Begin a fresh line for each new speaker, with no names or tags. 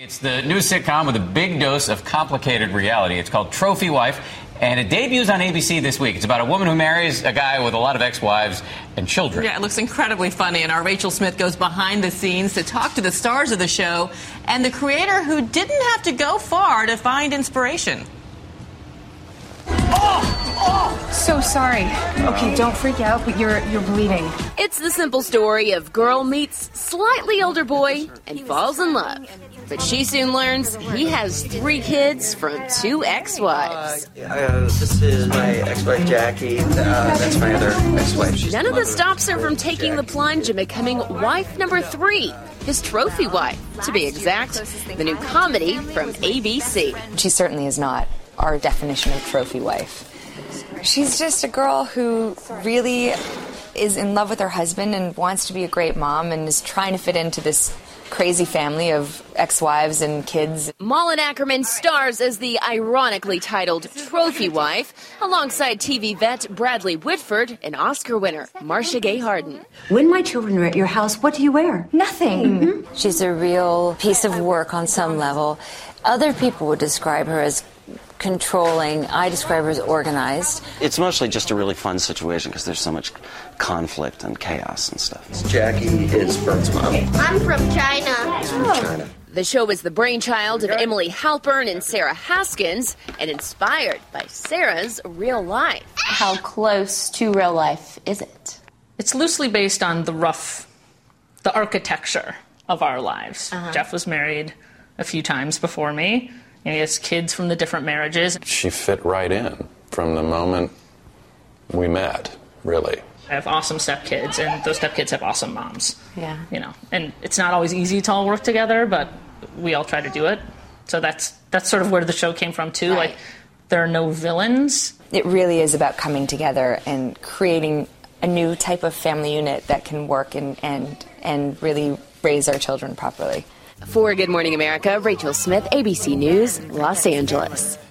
It's the new sitcom with a big dose of complicated reality. It's called Trophy Wife, and it debuts on ABC this week. It's about a woman who marries a guy with a lot of ex-wives and children.
Yeah, it looks incredibly funny, and our Rachel Smith goes behind the scenes to talk to the stars of the show and the creator who didn't have to go far to find inspiration.
So sorry. Okay, don't freak out, but you're bleeding.
It's the simple story of girl meets slightly older boy and falls in love. But she soon learns he has 3 kids from 2 ex-wives.
This is my ex-wife, Jackie. That's my other ex-wife.
None of this stops her from taking the plunge and becoming wife number 3, his trophy wife, to be exact. The new comedy from ABC.
She certainly is not our definition of trophy wife. She's just a girl who really is in love with her husband and wants to be a great mom and is trying to fit into this crazy family of ex-wives and kids.
Malin Ackerman stars as the ironically titled Trophy Wife alongside TV vet Bradley Whitford and Oscar winner Marcia Gay Harden.
When my children are at your house, what do you wear?
Nothing.
Mm-hmm.
She's a real piece of work on some level. Other people would describe her as controlling. I describe her as organized.
It's mostly just a really fun situation because there's so much conflict and chaos and stuff.
Jackie is Bert's mom.
I'm from China.
He's from China.
The show is the brainchild of Emily Halpern and Sarah Haskins and inspired by Sarah's real life.
How close to real life is it?
It's loosely based on the architecture of our lives. Jeff was married a few times before me. And he has kids from the different marriages.
She fit right in from the moment we met, really.
I have awesome stepkids, and those stepkids have awesome moms.
Yeah.
You know, and it's not always easy to all work together, but we all try to do it. So that's sort of where the show came from, too.
Right.
Like, there are no villains.
It really is about coming together and creating a new type of family unit that can work and really raise our children properly.
For Good Morning America, Rachel Smith, ABC News, Los Angeles.